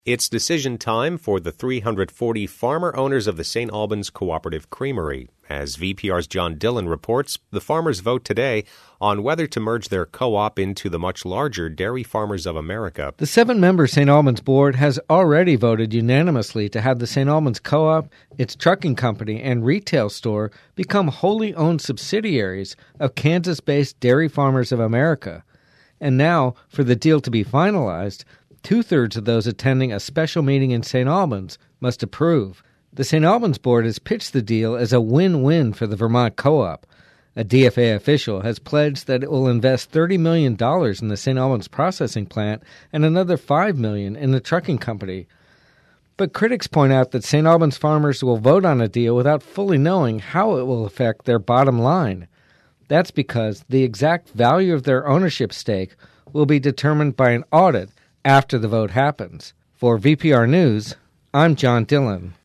It's decision time for the 340 farmer owners of the St. Albans Cooperative Creamery. As VPR's John Dillon reports, the farmers vote today on whether to merge their co-op into the much larger Dairy Farmers of America. The 7-member St. Albans board has already voted unanimously to have the St. Albans Co-op, its trucking company, and retail store become wholly owned subsidiaries of Kansas-based Dairy Farmers of America. And now, for the deal to be finalized, 2/3 of those attending a special meeting in St. Albans must approve. The St. Albans board has pitched the deal as a win-win for the Vermont co-op. A DFA official has pledged that it will invest $30 million in the St. Albans processing plant and another $5 million in the trucking company. But critics point out that St. Albans farmers will vote on a deal without fully knowing how it will affect their bottom line. That's because the exact value of their ownership stake will be determined by an audit after the vote happens. For VPR News, I'm John Dillon.